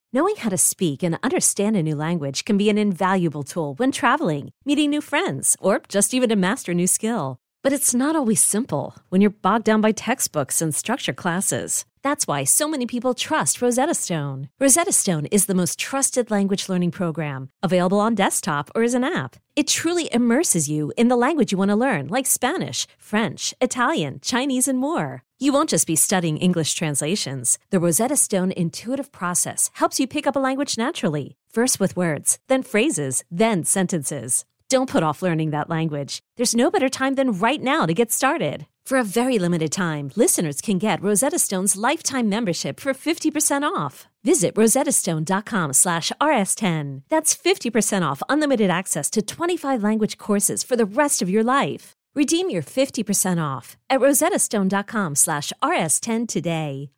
Knowing how to speak and understand a new language can be an invaluable tool when traveling, meeting new friends, or just even to master a new skill. But it's not always simple when you're bogged down by textbooks and structured classes. That's why so many people trust Rosetta Stone. Rosetta Stone is the most trusted language learning program, available on desktop or as an app. It truly immerses you in the language you want to learn, like Spanish, French, Italian, Chinese, and more. You won't just be studying English translations. The Rosetta Stone intuitive process helps you pick up a language naturally, first with words, then phrases, then sentences. Don't put off learning that language. There's no better time than right now to get started. For a very limited time, listeners can get Rosetta Stone's lifetime membership for 50% off. Visit rosettastone.com/rs10. That's 50% off unlimited access to 25 language courses for the rest of your life. Redeem your 50% off at rosettastone.com/rs10 today.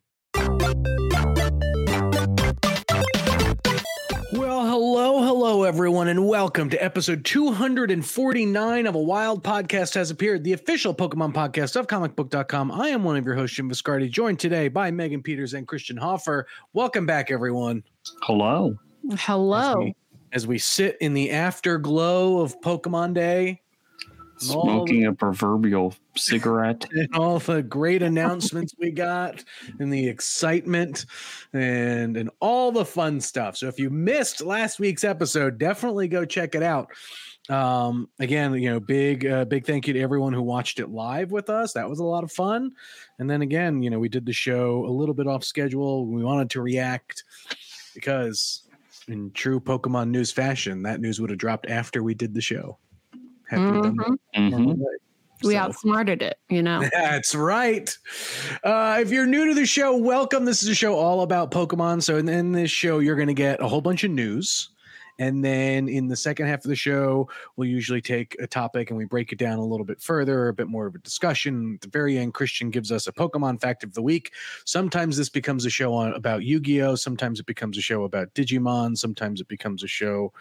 Well, hello, everyone, and welcome to episode 249 of A Wild Podcast Has Appeared, the official Pokemon podcast of comicbook.com. I am one of your hosts, Jim Viscardi, joined today by Megan Peters and Christian Hoffer. Welcome back, everyone. Hello. As we sit in the afterglow of Pokemon Day, smoking a proverbial cigarette, and all the great announcements we got, and the excitement, and all the fun stuff. So if you missed last week's episode, definitely go check it out. Again, big thank you to everyone who watched it live with us. That was a lot of fun. And then again, we did the show a little bit off schedule. We wanted to react because in true Pokemon news fashion, that news would have dropped after we did the show. We outsmarted it, That's right. If you're new to the show, welcome. This is a show all about Pokemon. So in this show, you're going to get a whole bunch of news. And then in the second half of the show, we'll usually take a topic and we break it down a little bit further, a bit more of a discussion. At the very end, Christian gives us a Pokemon fact of the week. Sometimes this becomes a show about Yu-Gi-Oh! Sometimes it becomes a show about Digimon. Sometimes it becomes a show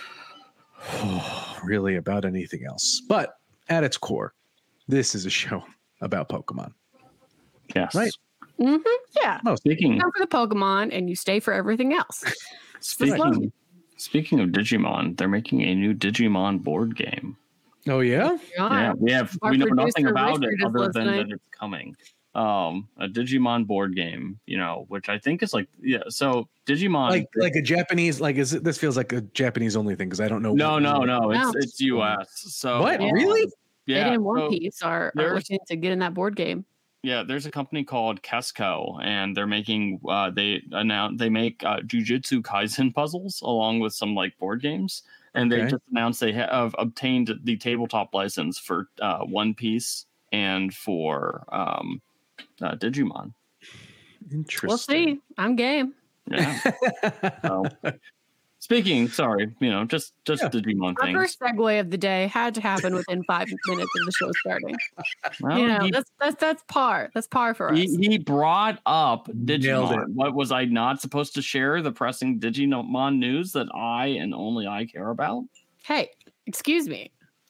really about anything else. But at its core, this is a show about Pokemon. Yes. Right? Mm-hmm. Yeah. Oh, you come for the Pokemon and you stay for everything else. Speaking of Digimon, they're making a new Digimon board game. Oh, yeah? Yeah, we know nothing about it other than that it's coming. A Digimon board game, which I think is so Digimon like a Japanese, this feels like a Japanese only thing because I don't know. No, it's US. So what? Really? Yeah. They and One Piece are looking to get in that board game. Yeah, there's a company called Kesco, and they're making they make Jujutsu Kaisen puzzles along with some board games, and they just announced they have obtained the tabletop license for One Piece and for Digimon. Interesting. We'll see. I'm game. Yeah. Speaking, just Digimon Our things. first segue of the day had to happen within 5 minutes of the show starting. Well, that's par. That's par for us. He brought up Digimon. What was I not supposed to share? The pressing Digimon news that I and only I care about? Hey, excuse me.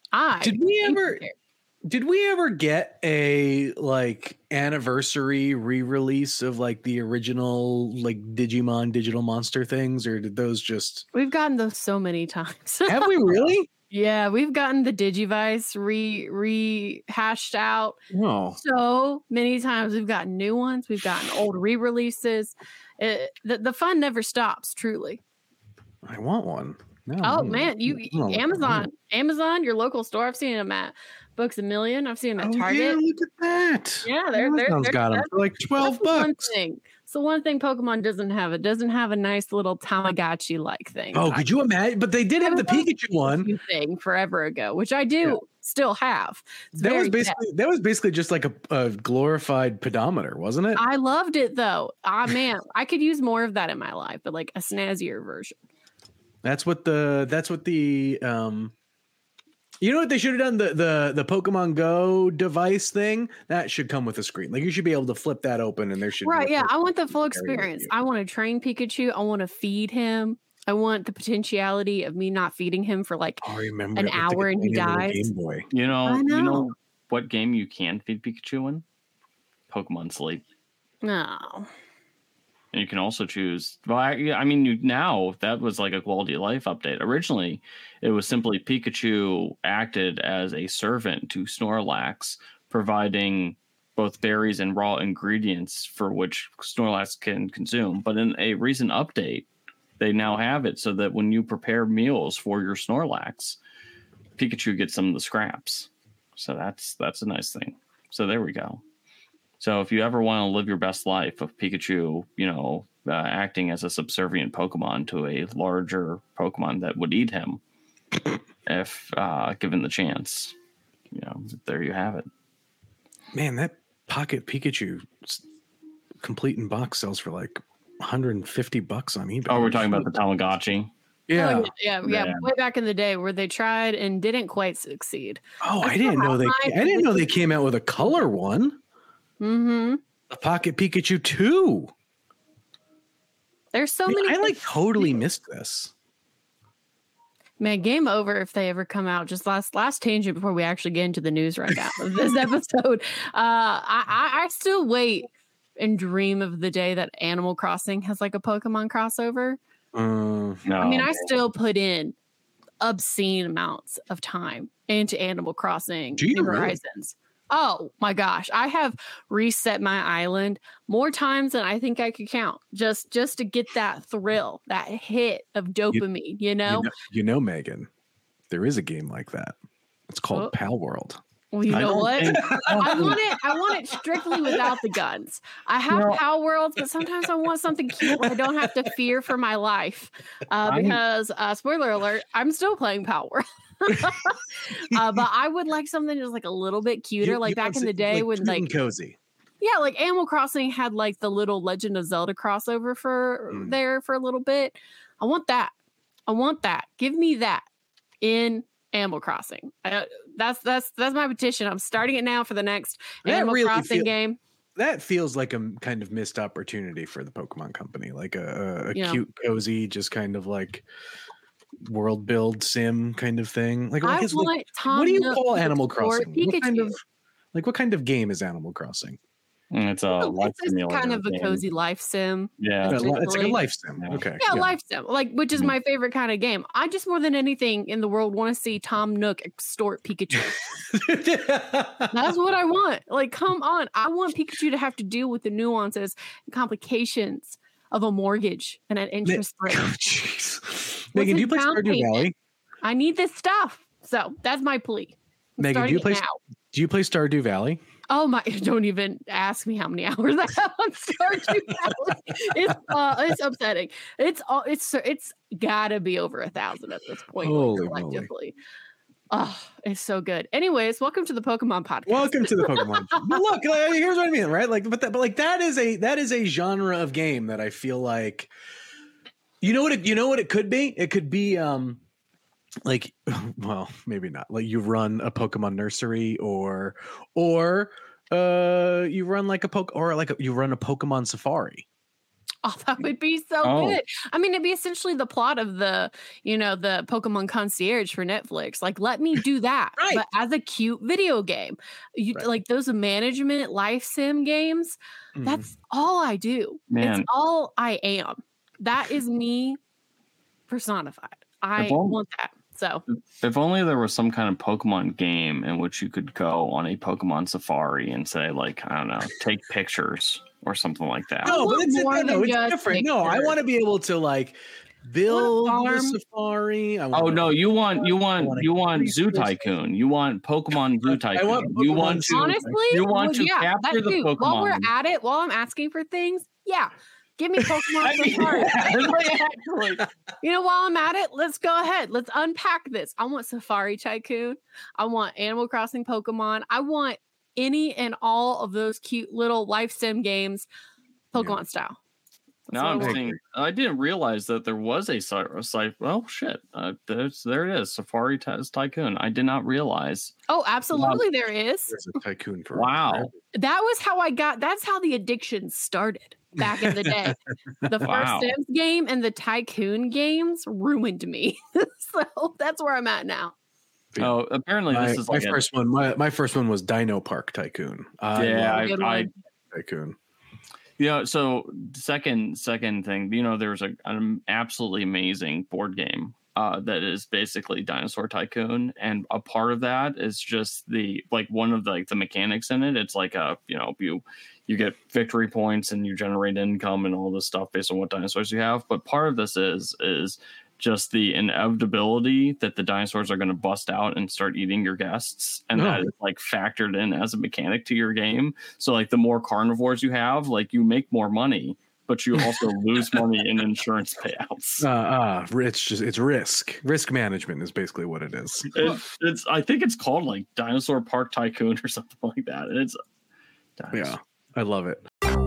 Did we ever get a anniversary re-release of the original Digimon digital monster things, or did those just? We've gotten those so many times. Have we really? Yeah, we've gotten the Digivice rehashed out so many times. We've gotten new ones. We've gotten old re-releases. The fun never stops, truly. I want one. Man, Amazon, your local store. I've seen them at Books A Million. I've seen them at Target. Yeah, look at that. Yeah, they're got them for $12. So one thing Pokemon doesn't have. It doesn't have a nice little Tamagotchi-like thing. Oh, could you imagine? But they did have the Pikachu one thing forever ago, which I do still have. That was basically just like a glorified pedometer, wasn't it? I loved it though. Man, I could use more of that in my life, but a snazzier version. That's what the you know what they should have done? The Pokemon Go device thing that should come with a screen. You should be able to flip that open, and there should be I want the full experience. I want to train Pikachu. I want to feed him. I want the potentiality of me not feeding him for an hour and he dies. Game Boy. You know what game you can feed Pikachu in? Pokemon Sleep. No. And you can also choose. Well, I mean, now that was like a quality of life update. Originally, it was simply Pikachu acted as a servant to Snorlax, providing both berries and raw ingredients for which Snorlax can consume. But in a recent update, they now have it so that when you prepare meals for your Snorlax, Pikachu gets some of the scraps. So that's a nice thing. So there we go. So if you ever want to live your best life of Pikachu, acting as a subservient Pokemon to a larger Pokemon that would eat him, if given the chance, there you have it. Man, that Pocket Pikachu complete in box sells for like $150 on eBay. Oh, we're talking about the Tamagotchi. Yeah. Oh, yeah. Way back in the day where they tried and didn't quite succeed. Oh, I didn't know they came out with a color one. Mm-hmm. A Pocket Pikachu 2. There's so many. I totally missed this. Man, game over if they ever come out. Just last tangent before we actually get into the news rundown of this episode. I still wait and dream of the day that Animal Crossing has like a Pokemon crossover. No. I mean, I still put in obscene amounts of time into Animal Crossing New Horizons. Oh my gosh, I have reset my island more times than I think I could count. Just to get that thrill, that hit of dopamine, Megan, there is a game like that. It's called Pal World. Well, you know what? I want it strictly without the guns. I have Pal Worlds, but sometimes I want something cute where I don't have to fear for my life. Because spoiler alert, I'm still playing Pal World. But I would like something just like a little bit cuter, like back in the day when like cozy. Yeah, like Animal Crossing had like the little Legend of Zelda crossover there for a little bit. I want that. Give me that in Animal Crossing. That's my petition. I'm starting it now for the next Animal Crossing game. That feels like a kind of missed opportunity for the Pokemon Company, like a cute, cozy, just kind of like world build sim kind of thing. Like, what do you call Animal Crossing? What kind of game is Animal Crossing? It's a life simulator. Kind of a cozy life sim. Yeah, it's like a life sim. Okay. Yeah, life sim. Which is my favorite kind of game. I just more than anything in the world want to see Tom Nook extort Pikachu. That's what I want. Like, come on. I want Pikachu to have to deal with the nuances and complications of a mortgage and an interest rate. Oh, jeez. Megan, do you play Stardew Valley? I need this stuff. So that's my plea. Megan, do you play Stardew Valley? Oh my! Don't even ask me how many hours I have on Stardew Valley. It's upsetting. It's gotta be over 1,000 at this point. Holy collectively. Moly. Oh, it's so good. Anyways, welcome to the Pokemon podcast. Welcome to the Pokemon. Look, here's what I mean, right? Like, but that is a genre of game that I feel like, you know what it could be? It could be like, well, maybe not. Like, you run a Pokemon nursery, or you run like you run a Pokemon safari. Oh, that would be so good. I mean, it'd be essentially the plot of the Pokemon Concierge for Netflix. Like, let me do that, right, but as a cute video game. Like those management life sim games. Mm. That's all I do. Man. It's all I am. That is me personified. I want that. So if only there was some kind of Pokemon game in which you could go on a Pokemon safari and say, like, I don't know, take pictures or something like that. No, but it's different. Pictures. No, I want to be able to like build the safari. You want Zoo Tycoon. You want Pokemon Zoo Tycoon. You want to capture the Pokemon. While I'm asking for things, give me Pokemon Safari. While I'm at it, let's go ahead. Let's unpack this. I want Safari Tycoon. I want Animal Crossing Pokemon. I want any and all of those cute little life sim games, Pokemon style. Now I'm saying I didn't realize that there was a site. Well, shit. There it is. Safari Tycoon. I did not realize. Oh, absolutely, there is. There's a tycoon for That was how that's how the addiction started back in the day. The first Sims game and the Tycoon games ruined me. So that's where I'm at now. Oh, apparently this is my first one. My first one was Dino Park Tycoon. Tycoon. You Yeah. So second thing, there's an absolutely amazing board game that is basically Dinosaur Tycoon, and a part of that is just one of the mechanics in it. It's like you get victory points and you generate income and all this stuff based on what dinosaurs you have. But part of this is just the inevitability that the dinosaurs are going to bust out and start eating your guests, and that is factored in as a mechanic to your game. So the more carnivores you have, you make more money, but you also lose money in insurance payouts. It's risk management is basically what it is. It's I think it's called Dinosaur Park Tycoon or something like that. It's yeah, I love it.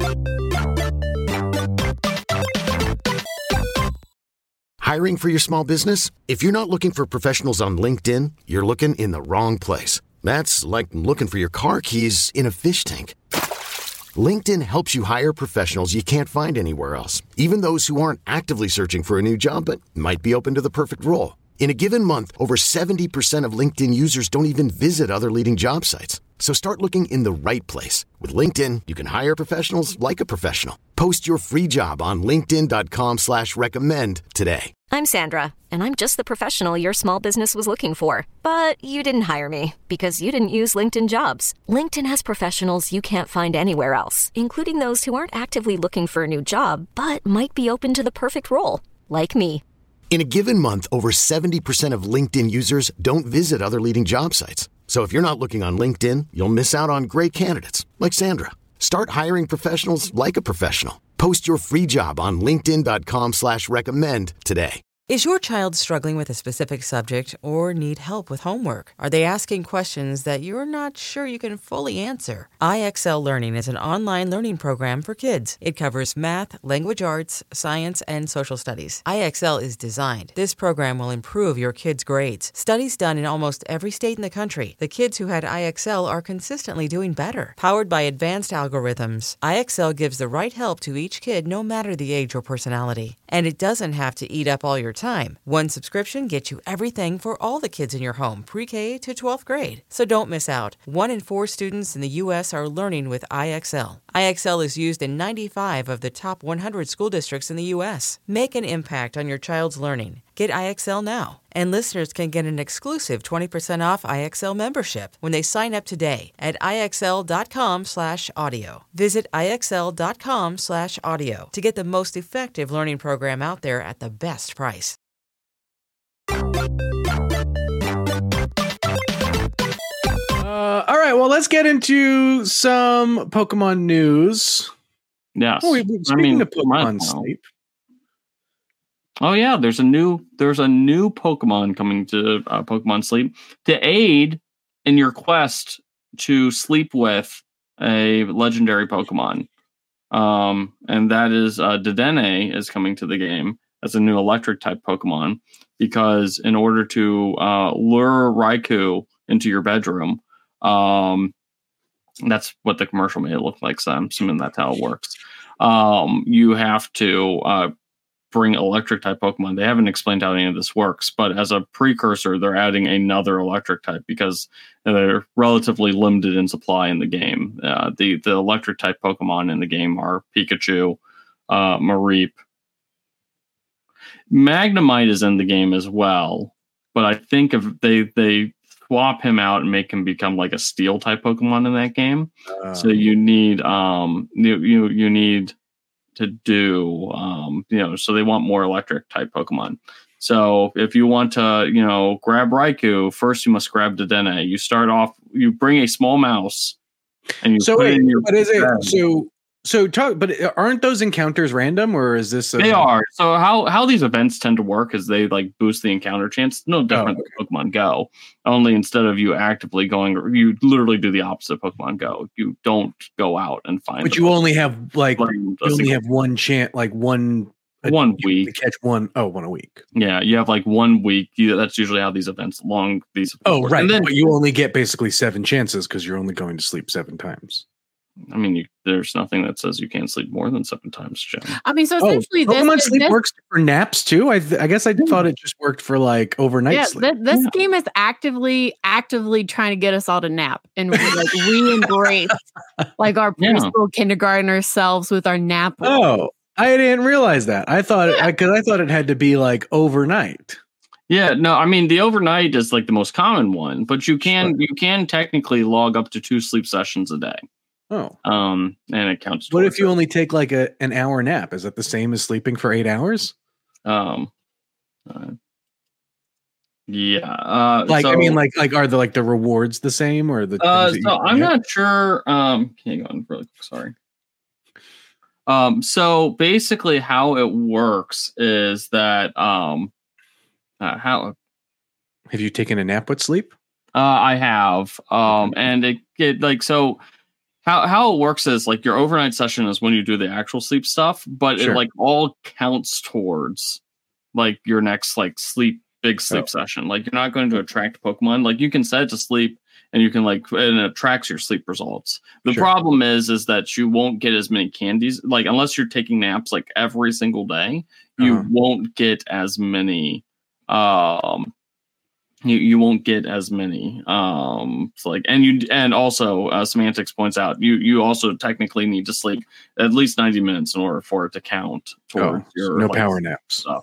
Hiring for your small business? If you're not looking for professionals on LinkedIn, you're looking in the wrong place. That's like looking for your car keys in a fish tank. LinkedIn helps you hire professionals you can't find anywhere else, even those who aren't actively searching for a new job but might be open to the perfect role. In a given month, over 70% of LinkedIn users don't even visit other leading job sites. So start looking in the right place. With LinkedIn, you can hire professionals like a professional. Post your free job on linkedin.com/recommend today. I'm Sandra, and I'm just the professional your small business was looking for. But you didn't hire me because you didn't use LinkedIn Jobs. LinkedIn has professionals you can't find anywhere else, including those who aren't actively looking for a new job, but might be open to the perfect role, like me. In a given month, over 70% of LinkedIn users don't visit other leading job sites. So if you're not looking on LinkedIn, you'll miss out on great candidates like Sandra. Start hiring professionals like a professional. Post your free job on linkedin.com/recommend today. Is your child struggling with a specific subject or need help with homework? Are they asking questions that you're not sure you can fully answer? IXL Learning is an online learning program for kids. It covers math, language arts, science, and social studies. IXL is designed. This program will improve your kids' grades. Studies done in almost every state in the country. The kids who had IXL are consistently doing better. Powered by advanced algorithms, IXL gives the right help to each kid no matter the age or personality. And it doesn't have to eat up all your time. One subscription gets you everything for all the kids in your home, pre-K to 12th grade. So don't miss out. 1 in 4 students in the U.S. are learning with IXL. IXL is used in 95 of the top 100 school districts in the U.S. Make an impact on your child's learning. Get IXL now. And listeners can get an exclusive 20% off IXL membership when they sign up today at IXL.com/audio. Visit IXL.com/audio to get the most effective learning program out there at the best price. All right, well, let's get into some Pokemon news. Yes. Speaking of Pokemon Sleep. Oh yeah, there's a new Pokemon coming to Pokemon Sleep to aid in your quest to sleep with a legendary Pokemon. And that is Dedenne is coming to the game as a new electric type Pokemon, because in order to lure Raikou into your bedroom, that's what the commercial made it look like, so I'm assuming that's how it works. You have to bring electric type Pokemon. They haven't explained how any of this works, but as a precursor, they're adding another electric type because they're relatively limited in supply in the game. The electric type Pokemon in the game are Pikachu, Mareep. Magnemite is in the game as well, but I think if they swap him out and make him become like a steel type Pokemon in that game. So you need you need to do so they want more electric type Pokemon. So if you want to grab Raikou, first you must grab Dedenne. You start off, you bring a small mouse and you put it in your but aren't those encounters random, or is this they are? So how these events tend to work is they boost the encounter chance. No different than Pokemon Go, only instead of you actively going, you literally do the opposite of Pokemon Go. You don't go out and find, but you only have one chance, one week to catch one a week. Yeah, you have 1 week. That's usually how these events right. And then, but you only get basically 7 chances because you're only going to sleep 7 times. I mean, there's nothing that says you can't sleep more than 7 times, Jim. I mean, so essentially, Pokemon Sleep works for naps too. I guess I thought it just worked for like overnight sleep. This game is actively trying to get us all to nap, and we embrace like our preschool kindergartner selves with our nap. Oh, I didn't realize that. I thought because I thought it had to be like overnight. Yeah, no, I mean the overnight is like the most common one, but you can technically log up to 2 sleep sessions a day. Oh, and it counts. What if you only take like an hour nap? Is that the same as sleeping for 8 hours? Yeah. I mean, like are the rewards the same or the? So I'm not sure. Hang on, really quick. Sorry. So basically, how it works is that how have you taken a nap with sleep? I have. And it like so. How it works is like your overnight session is when you do the actual sleep stuff, but it like all counts towards like your next like big sleep session. Like you're not going to attract Pokemon. Like you can set it to sleep and you can and it tracks your sleep results. The problem is that you won't get as many candies. Like unless you're taking naps like every single day, you won't get as many you won't get as many and also Semantics points out you also technically need to sleep at least 90 minutes in order for it to count towards your power naps stuff.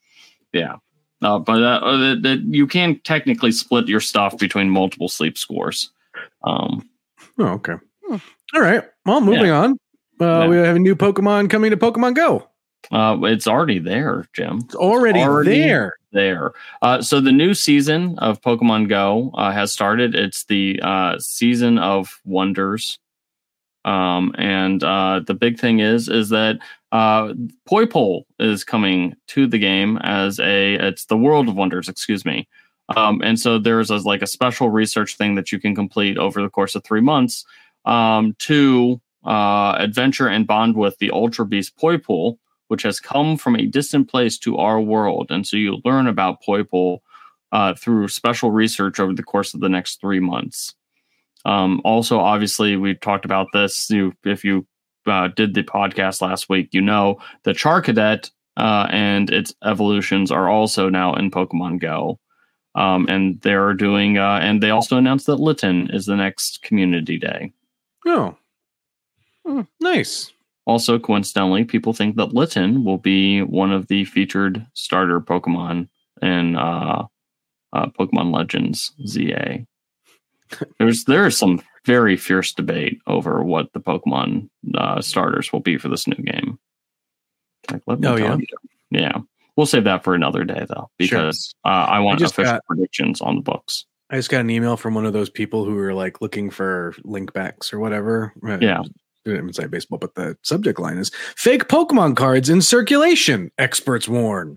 But you can technically split your stuff between multiple sleep scores. Okay. All right, well, moving on. We have a new Pokemon coming to Pokemon Go. It's already there, Jim. It's already there. So the new season of Pokemon Go has started. It's the Season of Wonders. And the big thing is that Poipole is coming to the game it's the World of Wonders, excuse me. And so there's a special research thing that you can complete over the course of 3 months to adventure and bond with the Ultra Beast Poipole, which has come from a distant place to our world. And so you learn about Poipole through special research over the course of the next 3 months. Also, obviously, we talked about this. If you did the podcast last week, you know that Charcadet and its evolutions are also now in Pokemon Go. And they're doing, and they also announced that Litten is the next community day. Oh, nice. Also, coincidentally, people think that Litten will be one of the featured starter Pokemon in Pokemon Legends ZA. There is some very fierce debate over what the Pokemon starters will be for this new game. Like, let me tell you. Yeah. We'll save that for another day, though, because I want official predictions on the books. I just got an email from one of those people who were like looking for link backs or whatever. Yeah. Inside baseball, but the subject line is fake Pokemon cards in circulation, experts warn.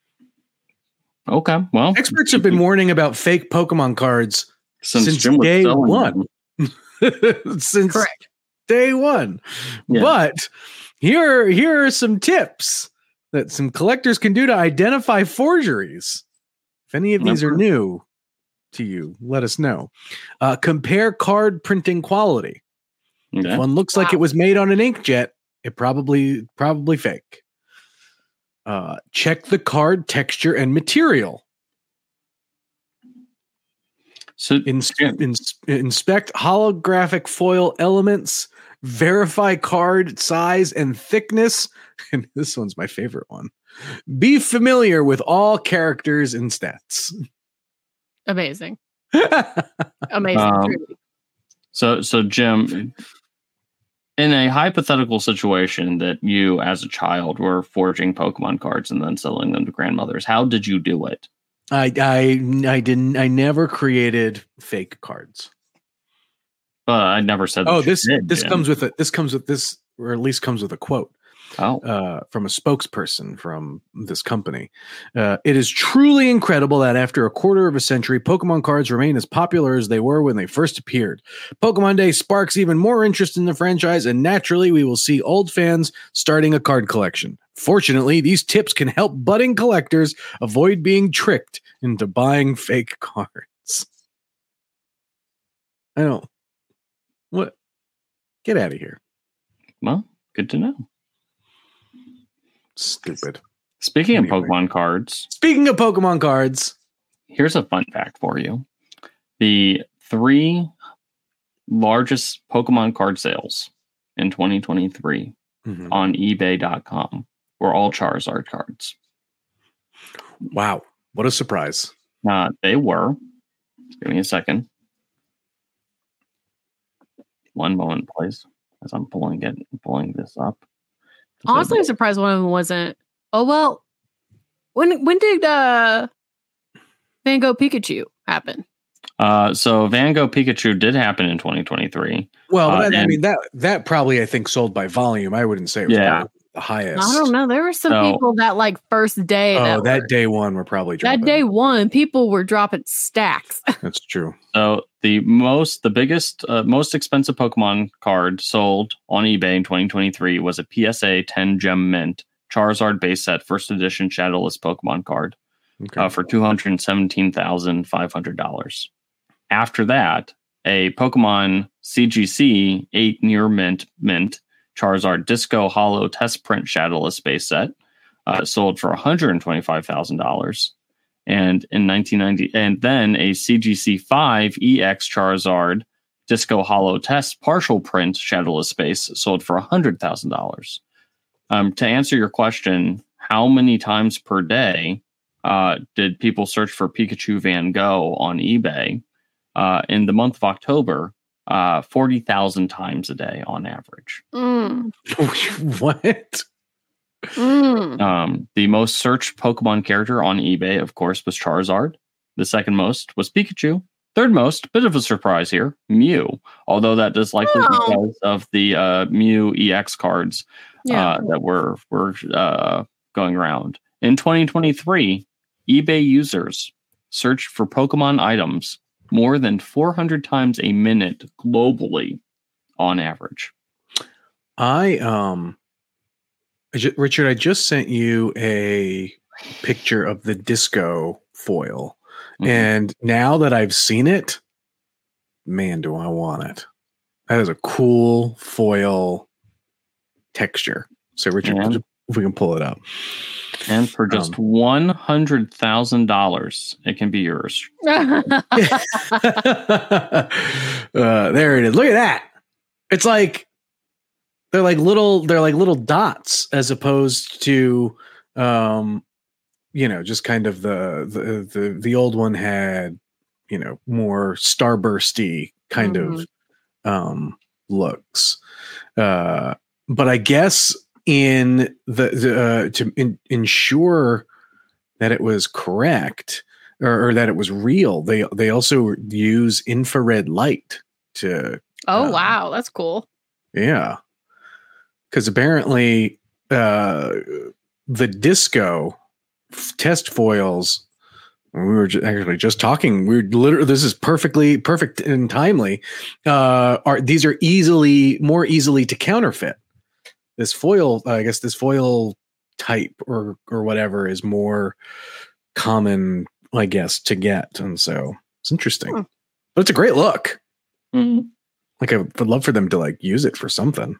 Okay, well, experts have been warning about fake Pokemon cards since day one. Since day one. Yeah. But here are some tips that some collectors can do to identify forgeries. If any of these are new to you, let us know. Compare card printing quality. Okay. If one looks like it was made on an inkjet, it probably fake. Check the card texture and material. So inspect holographic foil elements. Verify card size and thickness. And this one's my favorite one. Be familiar with all characters and stats. Amazing. Amazing. So Jim, in a hypothetical situation that you as a child were forging Pokemon cards and then selling them to grandmothers, how did you do it? I never created fake cards. I never said that. Oh, this comes with this, or at least comes with a quote. From a spokesperson from this company. It is truly incredible that after a quarter of a century, Pokemon cards remain as popular as they were when they first appeared. Pokemon Day sparks even more interest in the franchise, and naturally, we will see old fans starting a card collection. Fortunately, these tips can help budding collectors avoid being tricked into buying fake cards. I don't. What? Get out of here. Well, good to know. Stupid. Speaking of Pokemon cards. Speaking of Pokemon cards. Here's a fun fact for you. The 3 largest Pokemon card sales in 2023 on eBay.com were all Charizard cards. Wow. What a surprise. They were. Give me a second. One moment, please, as I'm pulling this up. Honestly, I'm surprised one of them wasn't. Oh, well, when did Van Gogh Pikachu happen? So Van Gogh Pikachu did happen in 2023. Well, I mean that probably I think sold by volume. I wouldn't say it was the highest. I don't know. There were some people that like first day. That day one were probably dropping. That day one, people were dropping stacks. That's true. So the biggest, most expensive Pokemon card sold on eBay in 2023 was a PSA 10 Gem Mint Charizard base set first edition Shadowless Pokemon card for $217,500. After that, a Pokemon CGC 8 Near Mint Charizard Disco Hollow Test Print Shadowless base set sold for $125,000. And in 1990, and then a CGC 5 EX Charizard Disco Hollow Test Partial Print Shadowless base sold for $100,000. To answer your question, how many times per day did people search for Pikachu Van Gogh on eBay? In the month of October, 40,000 times a day on average. What? The most searched Pokemon character on eBay, of course, was Charizard. The second most was Pikachu. Third most, bit of a surprise here, Mew. Although that is likely because of the Mew EX cards that were going around. In 2023, eBay users searched for Pokemon items more than 400 times a minute globally on average. Richard, I just sent you a picture of the disco foil. And now that I've seen it, man, do I want it. That is a cool foil texture. So Richard, if we can pull it up. And for just $100,000, it can be yours. There it is. Look at that. It's like they're like little dots as opposed to just kind of the old one had, more starbursty kind of looks. But I guess in to ensure that it was correct or that it was real, they also use infrared light to. Oh wow, that's cool. Yeah, because apparently the disco test foils. We were actually just talking. This is perfect and timely. These are more easily to counterfeit. This foil, I guess, this foil type or whatever is more common, I guess, to get, and so it's interesting. But it's a great look. Like I would love for them to use it for something.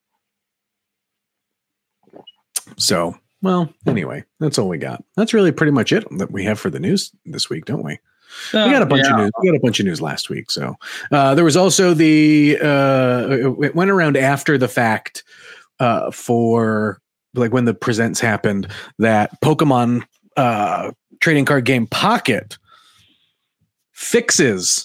So. Well, anyway, that's all we got. That's really pretty much it that we have for the news this week, don't we? We got a bunch of news. We got a bunch of news last week. So there was also it went around after the fact for when the presents happened that Pokemon trading card game Pocket fixes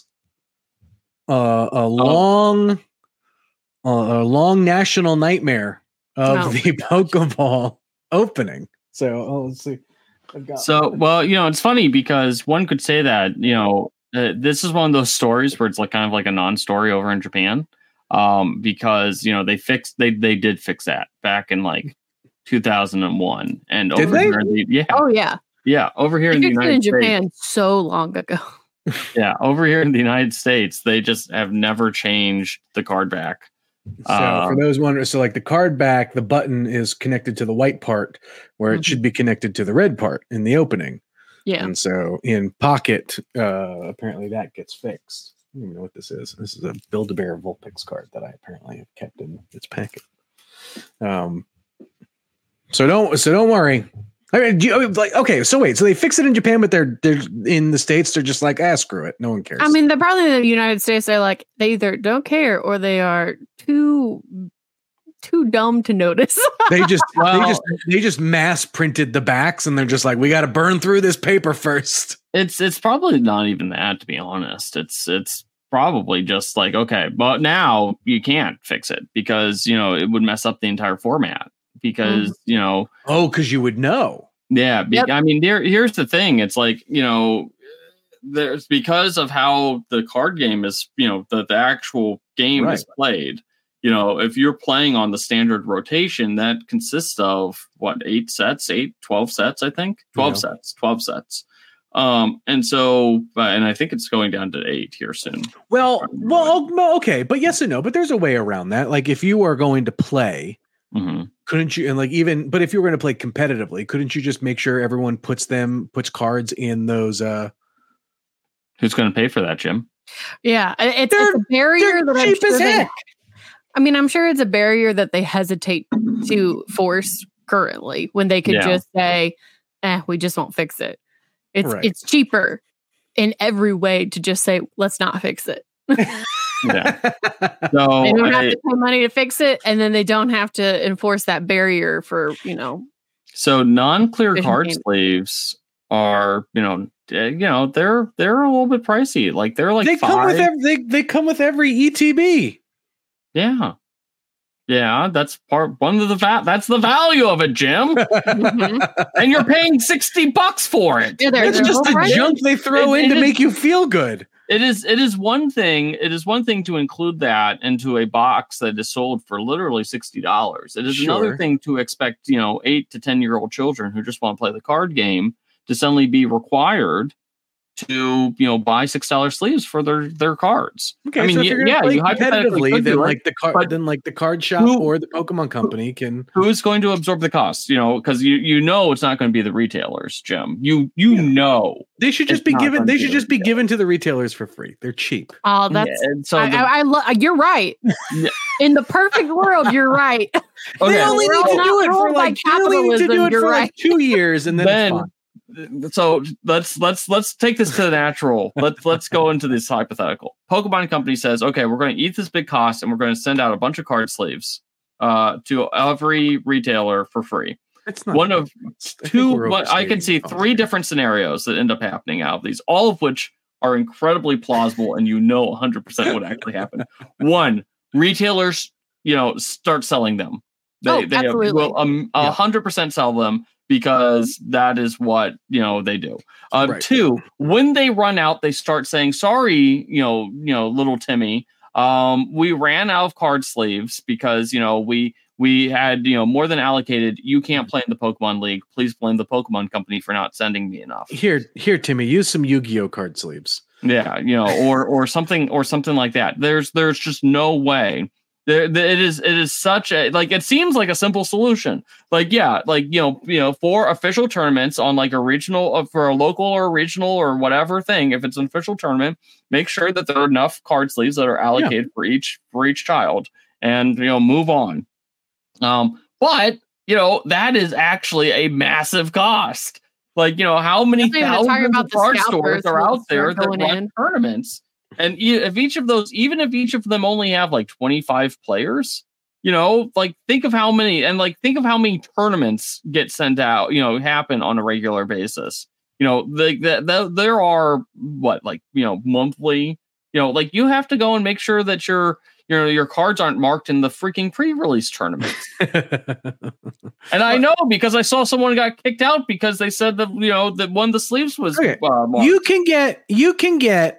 a long national nightmare of the Pokeball opening. So let's see. It's funny because one could say that this is one of those stories where it's kind of like a non-story over in Japan, because they did fix that back in 2001, and did over here over here in the United States, Japan so long ago. Yeah, over here in the United States, they just have never changed the card back. So for those wondering, the card back, the button is connected to the white part where it should be connected to the red part in the opening. Yeah. And so in Pocket, apparently that gets fixed. don't even know what this is. This is a Build-A-Bear Vulpix card that I apparently have kept in its packet. So don't worry. I mean, okay, so wait, so they fix it in Japan, but they're in the States, they're just like, screw it, no one cares. I mean, they're probably in the United States. They're like, they either don't care or they are too dumb to notice. they just mass printed the backs, and they're just like, we got to burn through this paper first. It's probably not even that, to be honest. It's probably just like, okay, but now you can't fix it because it would mess up the entire format. Because because you would know. Yeah, I mean, here's the thing. It's like there's because of how the card game is, the actual game is played. If you're playing on the standard rotation, that consists of 12 sets, I think 12 sets. And so, and I think it's going down to 8 here soon. Well, okay, but yes and no. But there's a way around that. Like if you are going to play. Mm-hmm. Couldn't you, and but if you were going to play competitively, couldn't you just make sure everyone puts cards in those? Who's going to pay for that, Jim? Yeah, it's a barrier that cheap as heck. I'm sure it's a barrier that they hesitate to force currently when they could just say, we just won't fix it. It's cheaper in every way to just say, let's not fix it. Yeah. So they don't have to pay money to fix it, and then they don't have to enforce that barrier for So non-clear card sleeves are they're a little bit pricey. Like they're like they come with every ETB. Yeah, that's one of the that's the value of it, Jim. Mm-hmm. And you're paying $60 for it. Yeah, it's just the junk they throw in to make you feel good. It is one thing. It is one thing to include that into a box that is sold for literally $60. It is another thing to expect 8 to 10-year-old children who just want to play the card game to suddenly be required to buy $6 sleeves for their cards. Okay, I mean, you hypothetically then the card shop or the Pokemon company can. Who's going to absorb the cost? Because it's not going to be the retailers, Jim. You they should just be given. They should just be given to the retailers for free. They're cheap. Oh, that's you're right. In the perfect world, you're right. Okay. They only need to do it for like 2 years, and then it's fine. So let's take this to the natural. Let's go into this hypothetical. Pokemon Company says, okay, we're going to eat this big cost and we're going to send out a bunch of card sleeves to every retailer for free. It's not one of two. I can see 3 different scenarios that end up happening out of these, all of which are incredibly plausible and 100% would actually happen. One, retailers start selling them. They will 100% sell them. Because that is what they do. 2, when they run out, they start saying, "Sorry, little Timmy, we ran out of card sleeves because we had more than allocated. You can't play in the Pokemon League. Please blame the Pokemon Company for not sending me enough." Here, Timmy, use some Yu-Gi-Oh card sleeves. Yeah, or something like that. There's just no way. It is such a it seems like a simple solution. For official tournaments on like a regional for a local or regional or whatever thing, if it's an official tournament, make sure that there are enough card sleeves that are allocated for each child, and move on. But that is actually a massive cost. How many thousands of card stores are out there that run tournaments? And if each of those, even if each of them only have like 25 players, think of how many tournaments get sent out, happen on a regular basis. There are monthly, you have to go and make sure that your cards aren't marked in the freaking pre-release tournaments. And I know because I saw someone got kicked out because they said that, that one of the sleeves was marked. You can get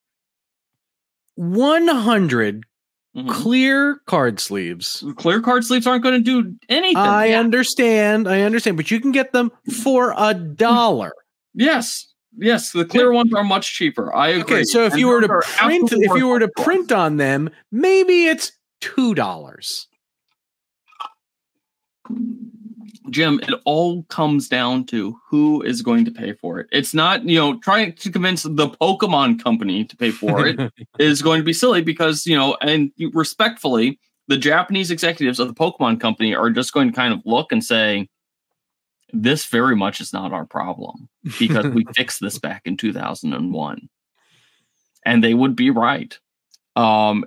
100 clear card sleeves. Clear card sleeves aren't going to do anything. I understand, but you can get them for $1. Yes, the clear ones are much cheaper. I agree. Okay, so if you were to print on them, maybe it's $2. Jim, it all comes down to who is going to pay for it. It's not, trying to convince the Pokemon company to pay for it is going to be silly because, and respectfully, the Japanese executives of the Pokemon company are just going to kind of look and say, this very much is not our problem because we fixed this back in 2001. And they would be right. So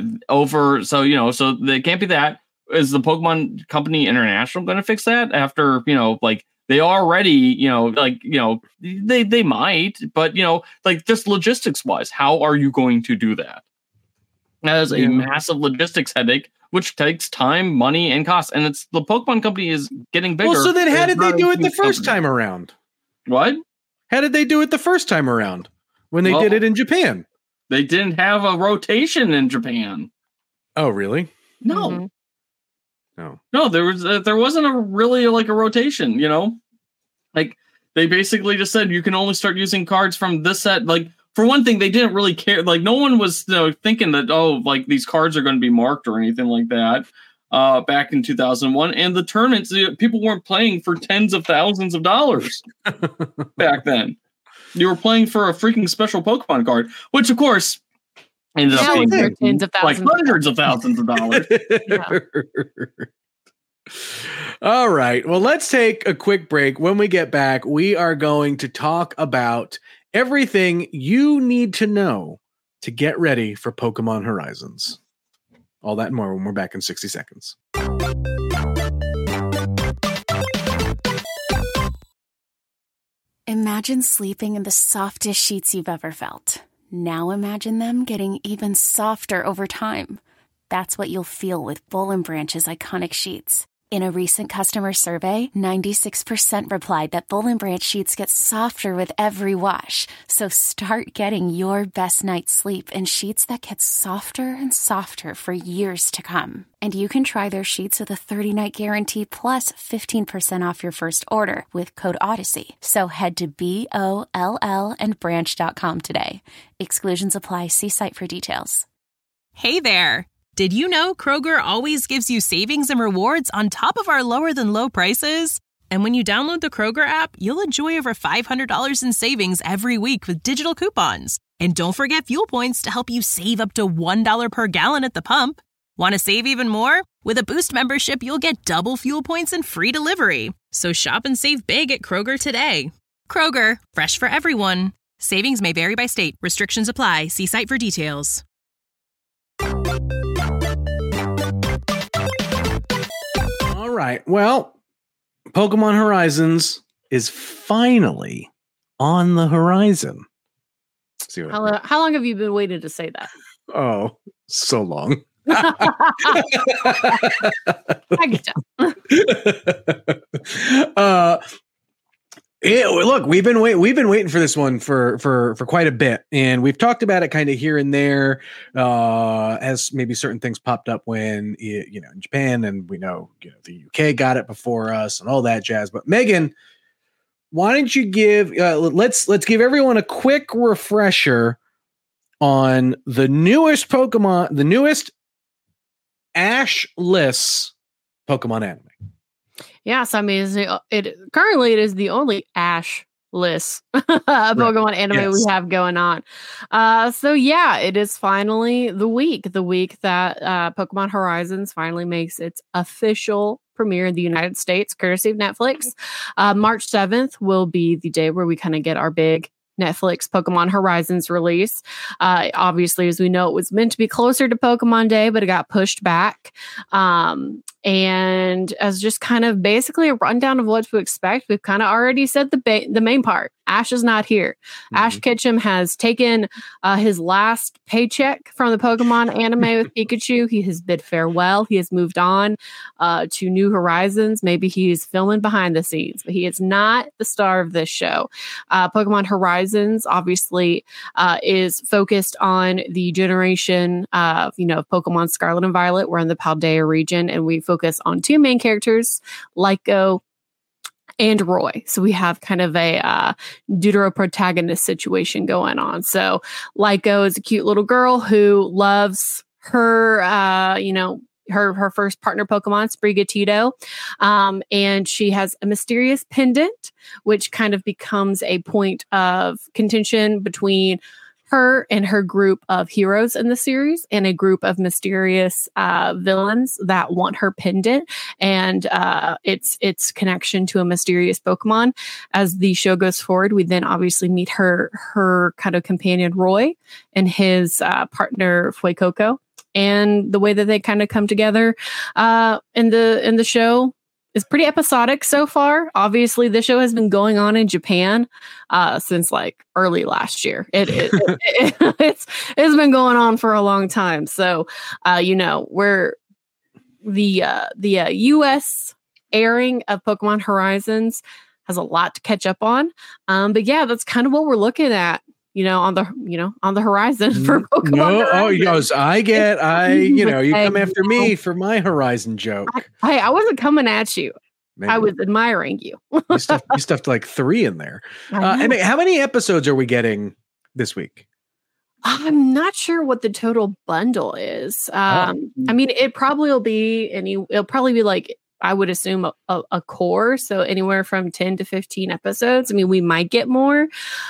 they can't be that. Is the Pokemon Company International going to fix that after, they already, they might, but, just logistics wise, how are you going to do that? That is a massive logistics headache, which takes time, money, and cost. And it's the Pokemon Company is getting bigger. Well, so then how did they do it the first time around? What? How did they do it the first time around when they did it in Japan? They didn't have a rotation in Japan. Oh, really? No. Mm-hmm. No, there wasn't a rotation, like they basically just said you can only start using cards from this set. Like for one thing, they didn't really care. Like no one was thinking that, these cards are going to be marked or anything like that back in 2001. And the tournaments, people weren't playing for tens of thousands of dollars back then. You were playing for a freaking special Pokemon card, which of course ended up being tens of thousands, like hundreds of thousands of dollars. Yeah. All right. Well, let's take a quick break. When we get back, we are going to talk about everything you need to know to get ready for Pokemon Horizons. All that and more when we're back in 60 seconds. Imagine sleeping in the softest sheets you've ever felt. Now imagine them getting even softer over time. That's what you'll feel with Boll & Branch's iconic sheets. In a recent customer survey, 96% replied that Boll & Branch sheets get softer with every wash. So start getting your best night's sleep in sheets that get softer and softer for years to come. And you can try their sheets with a 30-night guarantee plus 15% off your first order with code Odyssey. So head to BOLLandbranch.com today. Exclusions apply. See site for details. Hey there. Did you know Kroger always gives you savings and rewards on top of our lower-than-low prices? And when you download the Kroger app, you'll enjoy over $500 in savings every week with digital coupons. And don't forget fuel points to help you save up to $1 per gallon at the pump. Want to save even more? With a Boost membership, you'll get double fuel points and free delivery. So shop and save big at Kroger today. Kroger, fresh for everyone. Savings may vary by state. Restrictions apply. See site for details. All right. Well, Pokemon Horizons is finally on the horizon. See what how long have you been waiting to say that? Oh, so long. I can tell. Look, we've been waiting for this one for quite a bit, and we've talked about it kind of here and there, as maybe certain things popped up when in Japan, and we know the UK got it before us and all that jazz. But Megan, why don't you give let's give everyone a quick refresher on the newest Pokemon, the newest Ash-less Pokemon anime. Yes, I mean it currently is the only Ash-less Pokemon anime we have going on. So yeah, it is finally the week that Pokemon Horizons finally makes its official premiere in the United States, courtesy of Netflix. March 7th will be the day where we kind of get our big Netflix Pokemon Horizons release. Obviously, as we know, it was meant to be closer to Pokemon Day, but it got pushed back. And as just kind of basically a rundown of what to expect, we've kind of already said the main part. Ash is not here. Mm-hmm. Ash Ketchum has taken his last paycheck from the Pokemon anime with Pikachu. He has bid farewell. He has moved on to New Horizons. Maybe he is filming behind the scenes, but he is not the star of this show. Pokemon Horizons obviously is focused on the generation of, Pokemon Scarlet and Violet. We're in the Paldea region, and we focus on two main characters, Lyco and Roy. So we have kind of a deuteroprotagonist situation going on. So Lyco is a cute little girl who loves her, her first partner Pokemon, Sprigatito. And she has a mysterious pendant, which kind of becomes a point of contention between her and her group of heroes in the series and a group of mysterious villains that want her pendant and its connection to a mysterious Pokemon. As the show goes forward, we then obviously meet her kind of companion Roy and his partner Fuecoco, and the way that they kind of come together in the show is pretty episodic so far. Obviously, the show has been going on in Japan since like early last year. It's been going on for a long time. So, where the U.S. airing of Pokemon Horizons has a lot to catch up on. But yeah, that's kind of what we're looking at. On the horizon for Pokemon. You come after me for my Horizon joke. I wasn't coming at you. Maybe. I was admiring you. you stuffed like 3 in there. And how many episodes are we getting this week? I'm not sure what the total bundle is. I mean, it probably will be it'll probably be like, I would assume a core. So anywhere from 10 to 15 episodes. I mean, we might get more.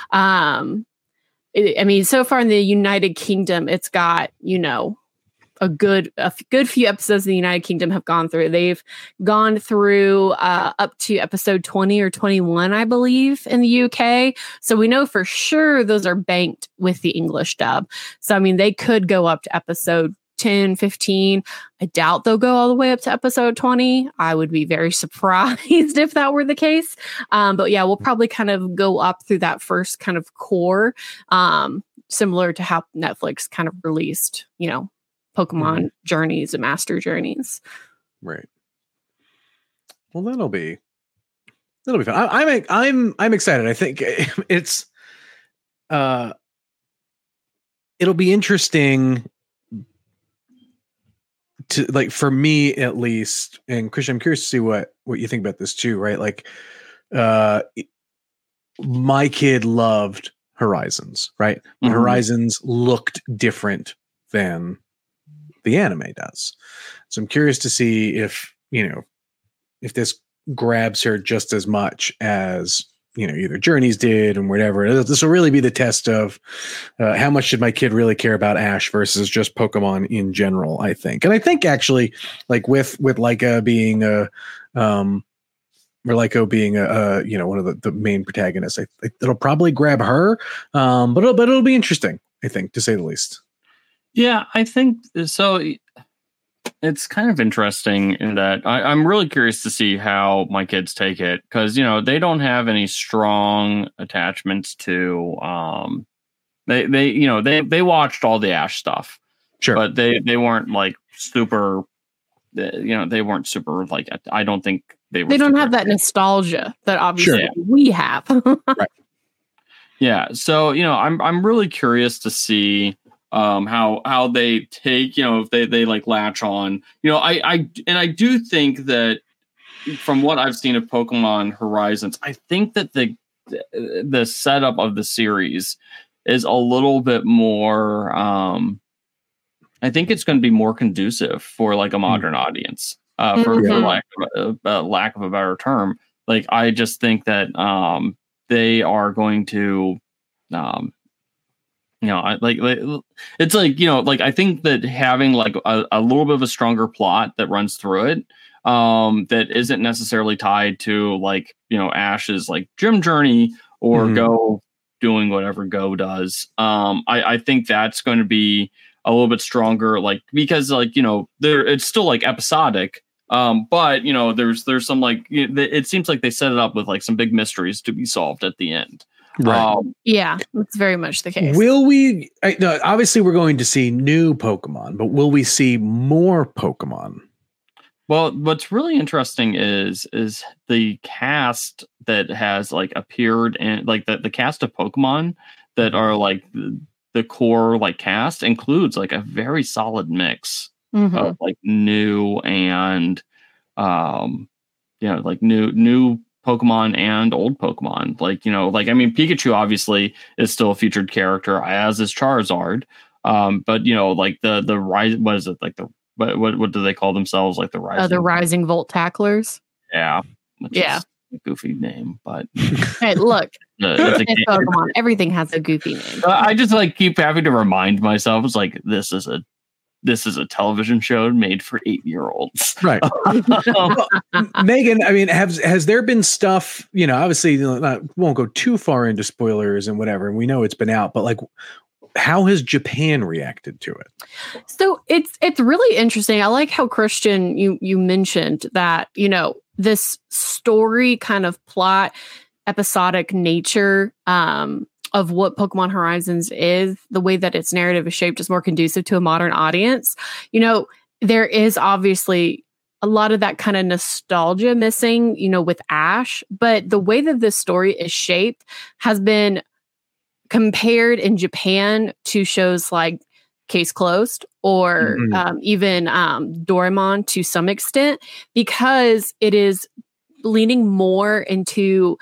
So far in the United Kingdom, it's got, a good few episodes in the United Kingdom have gone through. They've gone through up to episode 20 or 21, I believe, in the UK. So we know for sure those are banked with the English dub. So, I mean, they could go up to episode 10, 15. I doubt they'll go all the way up to episode 20. I would be very surprised if that were the case. But yeah, we'll probably kind of go up through that first kind of core, similar to how Netflix kind of released, Pokemon Journeys and Master Journeys. Right. Well, that'll be fun. I'm excited. I think it's it'll be interesting to, like, for me at least, and Christian, I'm curious to see what you think about this too, right? Like, my kid loved Horizons, right? Mm-hmm. Horizons looked different than the anime does. So I'm curious to see if this grabs her just as much as, either Journeys did and whatever. This will really be the test of how much should my kid really care about Ash versus just Pokemon in general, I think. And I think actually, like with Laika being one of the main protagonists, it'll probably grab her. But it'll be interesting, I think, to say the least. Yeah, I think so. It's kind of interesting in that I'm really curious to see how my kids take it, because they don't have any strong attachments to they watched all the Ash stuff, sure, but they weren't like super they weren't super, like, I don't think they don't have that nostalgia that obviously we have. Right. Yeah, so I'm really curious to see how they take, if they like latch on, I do think that from what I've seen of Pokemon Horizons, I think that the setup of the series is a little bit more, I think it's going to be more conducive for like a modern audience, for lack of a better term. Like, I just think that they are going to, it's like, I think that having like a little bit of a stronger plot that runs through it, that isn't necessarily tied to like, Ash's like gym journey or Go doing whatever Go does. I think that's going to be a little bit stronger, like, because like, it's still like episodic. But there's some like, it seems like they set it up with like some big mysteries to be solved at the end. Right. Yeah, that's very much the case. Will we? No, obviously, we're going to see new Pokemon, but will we see more Pokemon? Well, what's really interesting is the cast that has like appeared in like the cast of Pokemon that are like the core like cast includes like a very solid mix of like new and like new Pokemon and old Pokemon. Like, I mean, Pikachu obviously is still a featured character, as is Charizard. But like the rise, what is it, like the what do they call themselves? Like the Rising Volt Tacklers. Yeah. Which is a goofy name, but hey, look, it's Pokemon. Everything has a goofy name. I just like keep having to remind myself, it's like this is a television show made for 8-year-olds. Right. Megan, I mean, has there been stuff, obviously won't go too far into spoilers and whatever, and we know it's been out, but like, how has Japan reacted to it? So it's really interesting. I like how, Christian, you mentioned that, this story kind of plot, episodic nature of what Pokemon Horizons is, the way that its narrative is shaped is more conducive to a modern audience. There is obviously a lot of that kind of nostalgia missing, with Ash, but the way that this story is shaped has been compared in Japan to shows like Case Closed or even Doraemon to some extent, because it is leaning more into,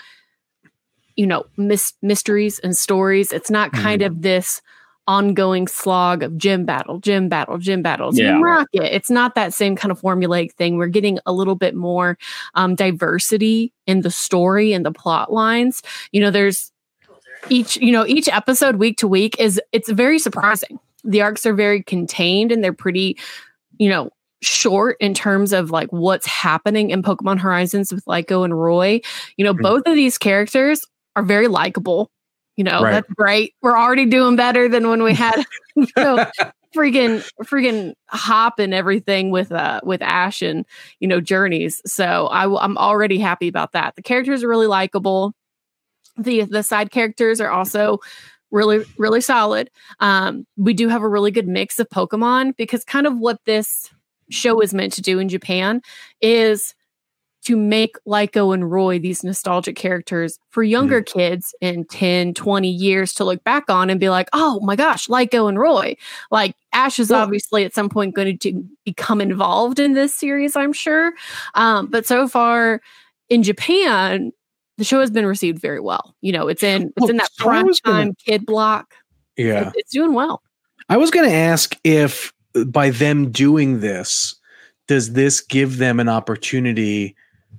mysteries and stories. It's not kind of this ongoing slog of gym battles, Rocket. It's not that same kind of formulaic thing. We're getting a little bit more diversity in the story and the plot lines. There's each episode week to week it's very surprising. The arcs are very contained and they're pretty, short in terms of like what's happening in Pokemon Horizons with Lyco and Roy. Both of these characters are very likable. Right. That's great. We're already doing better than when we had, freaking Hop and everything with Ash and, Journeys. So I'm already happy about that. The characters are really likable. The side characters are also really, really solid. We do have a really good mix of Pokemon, because kind of what this show is meant to do in Japan is to make Lyco and Roy these nostalgic characters for younger kids in 10, 20 years to look back on and be like, oh my gosh, Lyco and Roy. Like Ash is obviously at some point going to become involved in this series, I'm sure. But so far in Japan, the show has been received very well. It's in that prime time kid block. Yeah. It's doing well. I was going to ask if by them doing this, does this give them an opportunity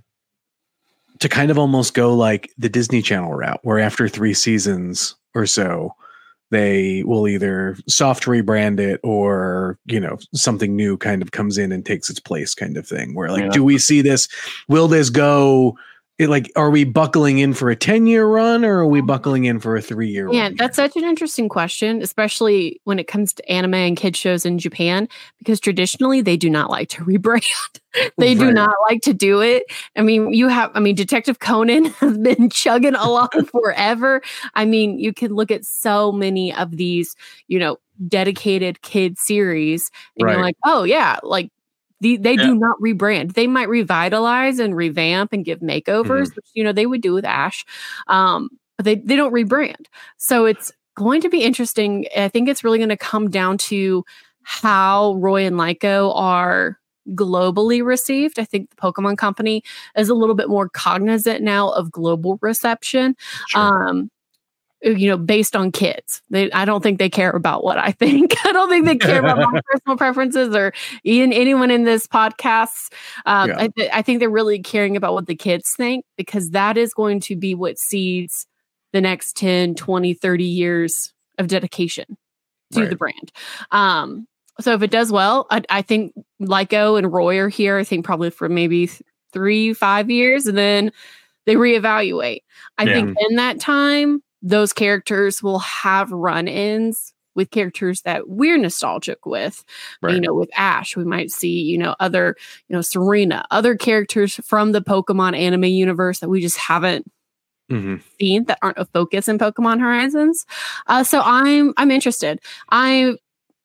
to kind of almost go like the Disney Channel route, where after 3 seasons or so, they will either soft rebrand it or, something new kind of comes in and takes its place kind of thing, where like, do we see this? Will this go? Are we buckling in for a 10-year run, or are we buckling in for a 3-year run? Yeah, that's such an interesting question, especially when it comes to anime and kid shows in Japan, because traditionally they do not like to rebrand. They do not like to do it. Detective Conan has been chugging along forever. You can look at so many of these, dedicated kid series and you're like, oh yeah, like they do not rebrand. They might revitalize and revamp and give makeovers, which, they would do with Ash. But they don't rebrand. So it's going to be interesting. I think it's really going to come down to how Roy and Lyco are globally received. I think the Pokemon Company is a little bit more cognizant now of global reception. Sure. Based on kids. I don't think they care about what I think. I don't think they care about my personal preferences or even anyone in this podcast. I think they're really caring about what the kids think, because that is going to be what seeds the next 10, 20, 30 years of dedication to the brand. So if it does well, I think Lyco and Roy are here, I think probably for maybe 3-5 years, and then they reevaluate. I think in that time, those characters will have run-ins with characters that we're nostalgic with. With Ash, we might see, other, Serena, other characters from the Pokemon anime universe that we just haven't seen, that aren't a focus in Pokemon Horizons. So I'm interested. I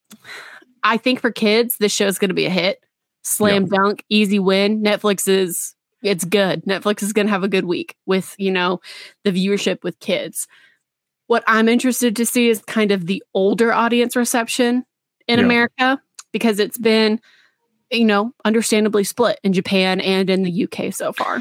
think for kids, this show is going to be a hit. Slam dunk, easy win. It's good. Netflix is going to have a good week with, the viewership with kids. What I'm interested to see is kind of the older audience reception in America, because it's been, understandably split in Japan and in the UK so far.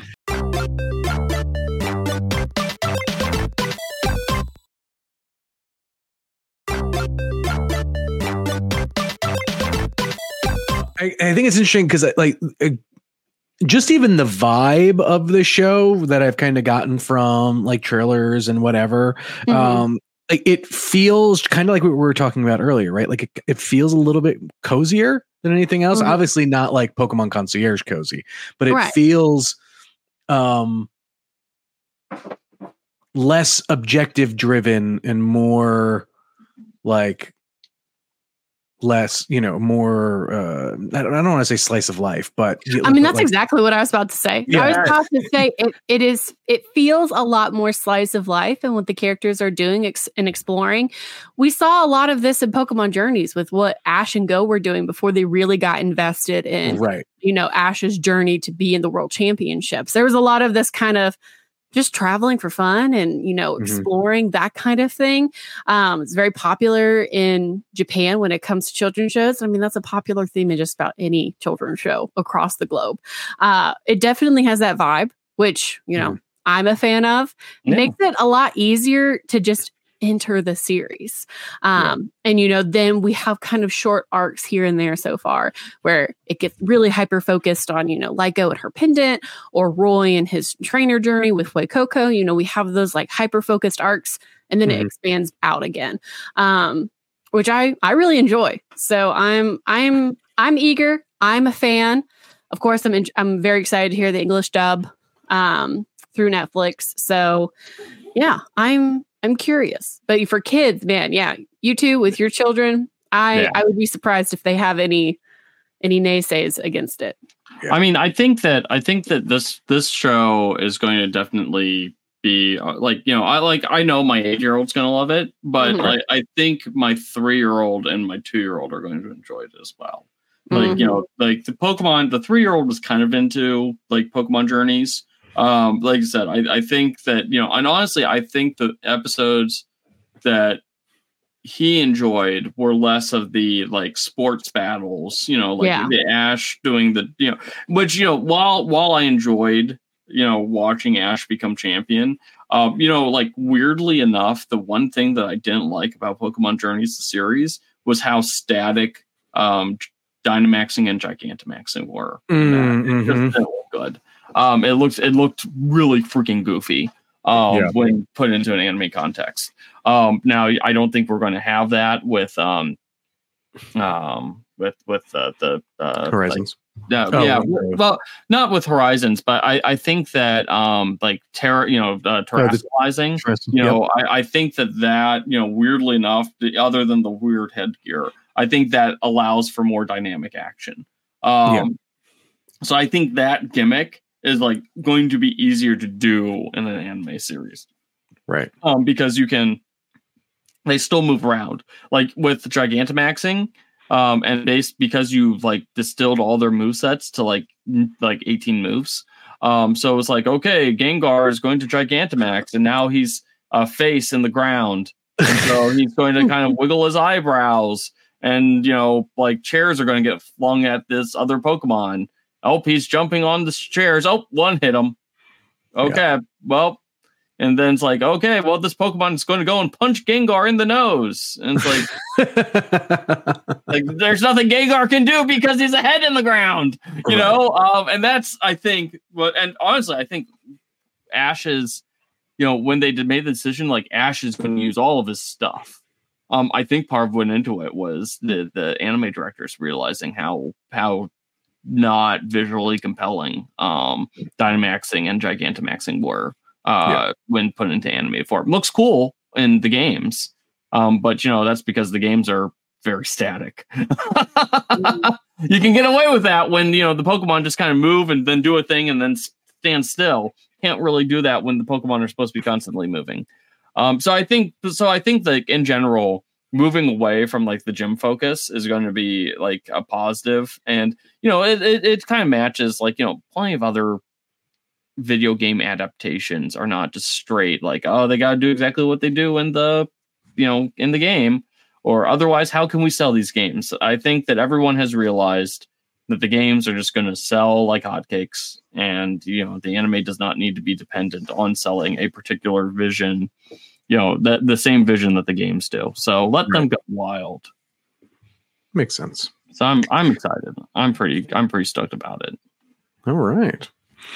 I think it's interesting because like just even the vibe of the show that I've kind of gotten from like trailers and whatever, like it feels kind of like what we were talking about earlier, right? Like it feels a little bit cozier than anything else. Obviously not like Pokemon Concierge cozy, but it feels less objective driven and more like less, more I don't want to say slice of life, but I mean that's exactly what I was about to say. Yeah. I was about to say it feels a lot more slice of life and what the characters are doing and exploring. We saw a lot of this in Pokemon Journeys with what Ash and Go were doing before they really got invested in Ash's journey to be in the World Championships. There was a lot of this kind of just traveling for fun and, exploring that kind of thing. It's very popular in Japan when it comes to children's shows. I mean, that's a popular theme in just about any children's show across the globe. It definitely has that vibe, which, I'm a fan of. It makes it a lot easier to just enter the series. And, then we have kind of short arcs here and there so far where it gets really hyper focused on, Lyco and her pendant or Roy and his trainer journey with Fuecoco. We have those like hyper focused arcs and then it expands out again, which I really enjoy. So I'm eager. I'm a fan. Of course, I'm very excited to hear the English dub through Netflix. So yeah, I'm curious, but for kids, man, you too with your children, I would be surprised if they have any naysays against it. Yeah. I mean, I think that this show is going to definitely be I know my 8-year-old's going to love it, but I think my 3-year-old and my 2-year-old are going to enjoy it as well. Like the Pokemon, the 3-year-old was kind of into like Pokemon Journeys. Like I said, I think that, and honestly, I think the episodes that he enjoyed were less of the like sports battles, the Ash doing the, which, while I enjoyed, watching Ash become champion, like weirdly enough, the one thing that I didn't like about Pokemon Journeys, the series, was how static, Dynamaxing and Gigantamaxing were. It just didn't look good. It looked really freaking goofy when put into an anime context. Now I don't think we're going to have that with the Horizons. Well, not with Horizons, but I think that terrestrializing. I think that weirdly enough, other than the weird headgear, I think that allows for more dynamic action. So I think that gimmick is like going to be easier to do in an anime series. Right. Because they still move around like with Gigantamaxing. And because you've like distilled all their movesets to like 18 moves. So it's like, okay, Gengar is going to Gigantamax and now he's a face in the ground. And so he's going to kind of wiggle his eyebrows and, like chairs are going to get flung at this other Pokemon. Oh, he's jumping on the chairs. Oh, one hit him. Okay, well, and then it's like, okay, well, this Pokemon is going to go and punch Gengar in the nose. And it's like, there's nothing Gengar can do because he's a head in the ground, and that's, I think, and honestly, I think Ash is, when they made the decision, like Ash is going to use all of his stuff. I think part of what went into it was the anime directors realizing how not visually compelling Dynamaxing and Gigantamaxing were when put into anime form. Looks cool in the games, but that's because the games are very static. You can get away with that when the Pokemon just kind of move and then do a thing and then stand still. Can't really do that when the Pokemon are supposed to be constantly moving. So I think like in general, moving away from like the gym focus is going to be like a positive, and it kind of matches like plenty of other video game adaptations are not just straight like, oh, they got to do exactly what they do in the in the game, or otherwise how can we sell these games? I think that everyone has realized that the games are just going to sell like hotcakes, and the anime does not need to be dependent on selling a particular vision, the same vision that the games do. So let them go wild. Makes sense. So I'm excited. I'm pretty stoked about it. All right.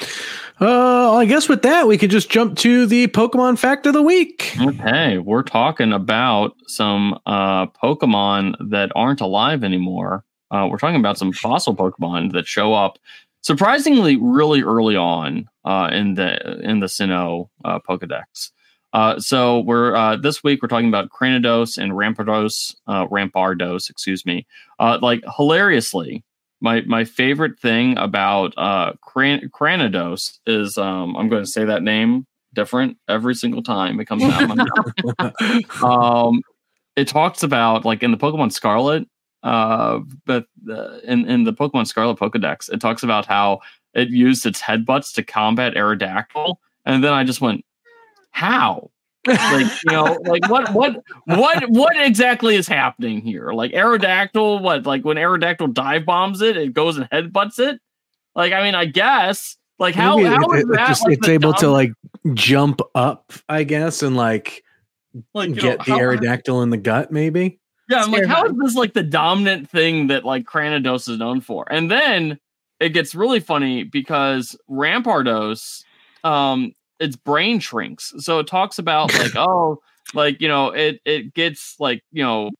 I guess with that, we could just jump to the Pokemon fact of the week. Okay, we're talking about some Pokemon that aren't alive anymore. We're talking about some fossil Pokemon that show up surprisingly really early on in the Sinnoh Pokedex. So we're this week we're talking about Cranidos and Rampardos, excuse me. Like hilariously, my favorite thing about Cranidos is I'm going to say that name different every single time it comes out of my mouth. It talks about, like, in the Pokemon Scarlet, but in the Pokemon Scarlet Pokedex, it talks about how it used its headbutts to combat Aerodactyl, and then I just went, how? Like, you know, like what exactly is happening here? Like Aerodactyl, what? Like when Aerodactyl dive bombs it, it goes and headbutts it. Like, I mean, I guess. Like how is that? Just, like, it's able to like jump up, I guess, and like get the Aerodactyl in the gut, maybe. Yeah, I'm like, how is this like the dominant thing that like Cranidos is known for? And then it gets really funny because Rampardos, its brain shrinks. So it talks about like, oh, like, you know, it gets like, you know,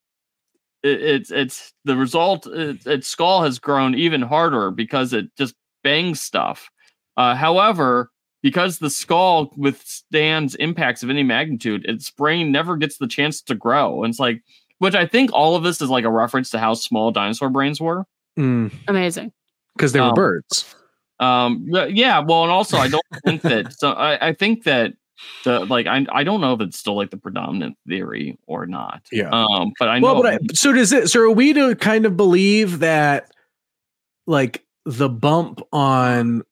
it's the result. Its skull has grown even harder because it just bangs stuff. However, because the skull withstands impacts of any magnitude, its brain never gets the chance to grow. And it's like, which I think all of this is like a reference to how small dinosaur brains were. Amazing. Because they were birds. Yeah. Well, and also I don't think that. So I think that I don't know if it's still like the predominant theory or not. Yeah. But I know. Well, so are we to kind of believe that like the bump on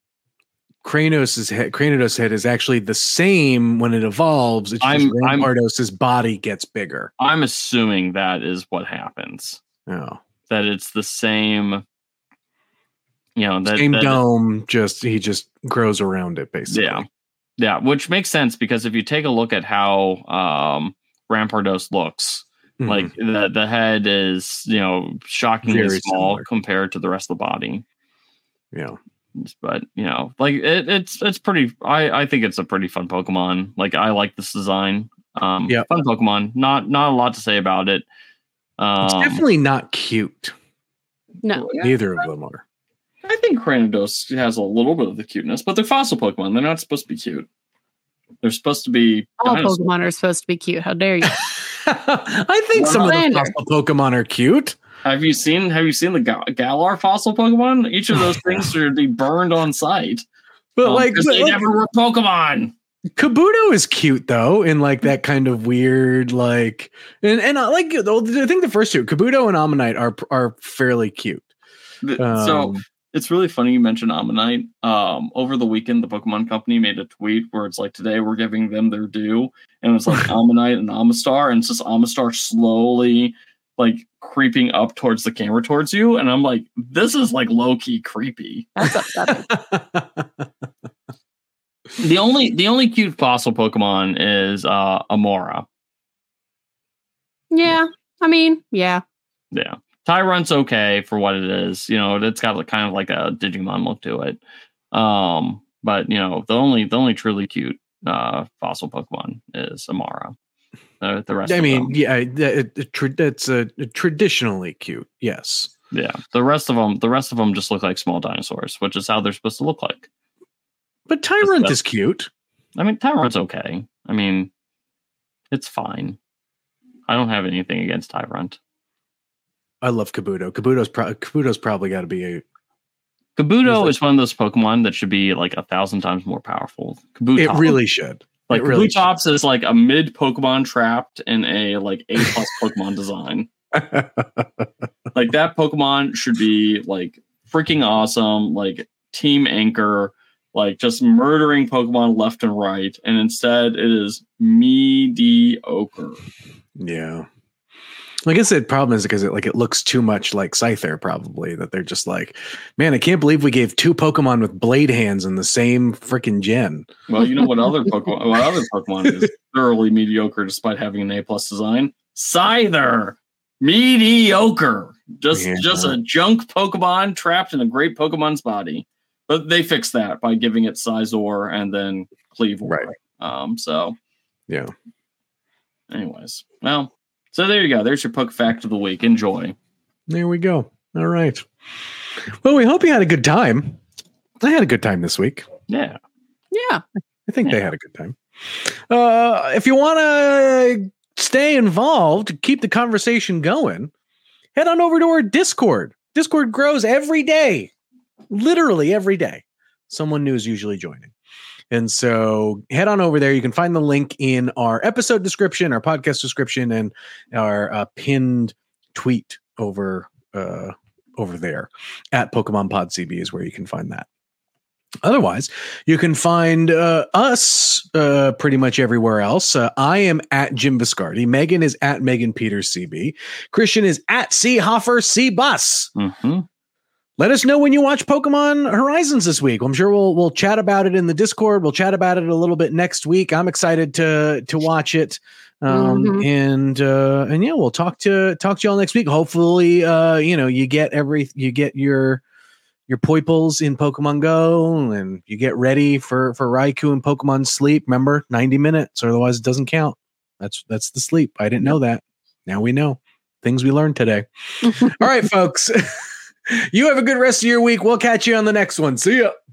Cranidos' head is actually the same when it evolves? It's just Rampardos' body gets bigger. I'm assuming that is what happens. Oh. That it's the same. You know, same dome, he just grows around it, basically. Yeah, which makes sense because if you take a look at how Rampardos looks, like the head is, you know, shockingly very small similar compared to the rest of the body. Yeah, but you know, like it's pretty. I think it's a pretty fun Pokemon. Like, I like this design. Fun Pokemon. Not a lot to say about it. It's definitely not cute. No, neither of them are. I think Cranidos has a little bit of the cuteness, but they're fossil Pokemon. They're not supposed to be cute. They're supposed to be. All Pokemon are supposed to be cute. How dare you? I think some of the fossil Pokemon are cute. Have you seen the Galar fossil Pokemon? Each of those things should be burned on sight. But they never were Pokemon. Kabuto is cute though, in like that kind of weird, like, and I like. I think the first two, Kabuto and Ammonite, are fairly cute. So it's really funny you mentioned Ammonite. Over the weekend, the Pokemon Company made a tweet where it's like, today we're giving them their due, and it's like Ammonite and Amistar, and it's just Amistar slowly like creeping up towards the camera towards you, and I'm like, this is like low key creepy. That's upsetting. The only cute fossil Pokemon is Amora. Yeah, I mean, yeah. Tyrunt's okay for what it is. You know, it's got kind of like a Digimon look to it. But you know, the only truly cute fossil Pokemon is Amara. The rest. I mean, it's traditionally cute. Yes. Yeah. The rest of them just look like small dinosaurs, which is how they're supposed to look like. But Tyrunt is cute. I mean, Tyrunt's okay. I mean, it's fine. I don't have anything against Tyrunt. I love Kabuto. Kabuto's probably got to be a. Kabuto is one of those Pokemon that should be like 1,000 times more powerful. Kabutops. It really should. Like Kabutops is like a mid Pokemon trapped in a like A+ Pokemon design. Like that Pokemon should be like freaking awesome, like Team Anchor, like just murdering Pokemon left and right, and instead it is mediocre. Yeah. I guess the problem is because it looks too much like Scyther, probably, that they're just like, man, I can't believe we gave two Pokemon with blade hands in the same freaking gen. Well, you know what other Pokemon is thoroughly mediocre despite having an A+ design? Scyther. Mediocre. Just a junk Pokemon trapped in a great Pokemon's body. But they fixed that by giving it Scizor and then Kleavor. Right. So yeah. Anyways, well, so there you go. There's your Poke Fact of the week. Enjoy. There we go. All right. Well, we hope you had a good time. I had a good time this week. Yeah. Yeah. I think they had a good time. If you want to stay involved, keep the conversation going, head on over to our Discord. Discord grows every day. Literally every day. Someone new is usually joining. And so head on over there. You can find the link in our episode description, our podcast description, and our pinned tweet over there at Pokemon Pod CB is where you can find that. Otherwise, you can find us pretty much everywhere else. I am at Jim Viscardi. Megan is at Megan Peters CB. Christian is at C Hoffer C Bus. Mm-hmm. Let us know when you watch Pokemon Horizons this week. I'm sure we'll chat about it in the Discord. We'll chat about it a little bit next week. I'm excited to watch it. And yeah, we'll talk to y'all next week. Hopefully, you get your Poiples in Pokemon Go, and you get ready for Raikou and Pokemon Sleep. Remember, 90 minutes, or otherwise it doesn't count. That's the sleep. I didn't know that. Now we know things we learned today. All right, folks. You have a good rest of your week. We'll catch you on the next one. See ya.